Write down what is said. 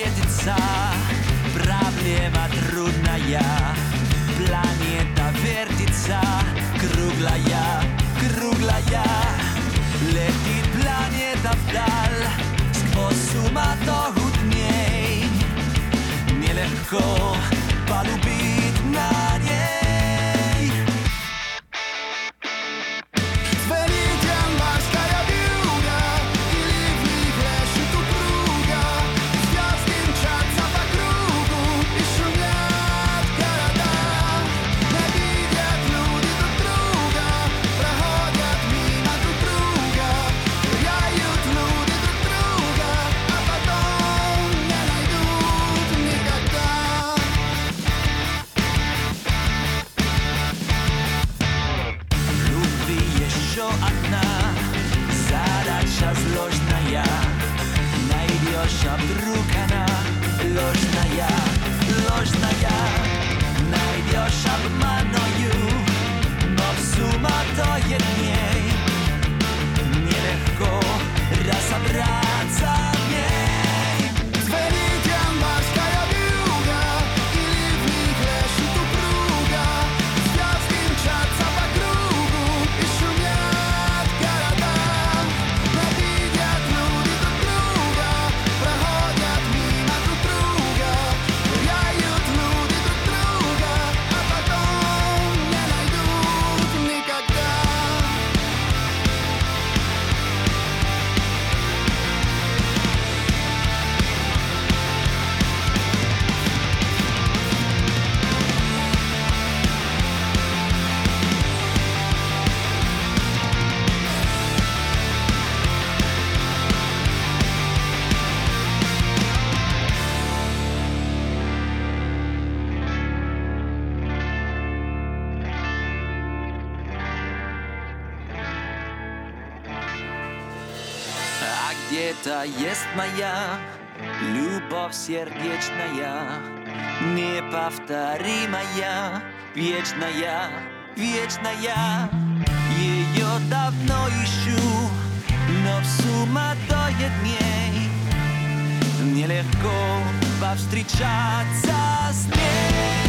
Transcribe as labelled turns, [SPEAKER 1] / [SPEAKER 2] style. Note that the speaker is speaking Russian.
[SPEAKER 1] встретиться. Проблема трудная, планета вертится, круглая, круглая. Летит планета вдаль, сквозь суматоху дней. Нелегко полюбить на ней. Одна задача сложная, найдешь, а вдруг она ложная, ложная. Найдешь обманную, но в суматохе дней нелегко разобраться в ней. Где-то есть моя любовь сердечная, неповторимая, вечная, вечная. Ее давно ищу, но в суматохе дней нелегко повстречаться с ней.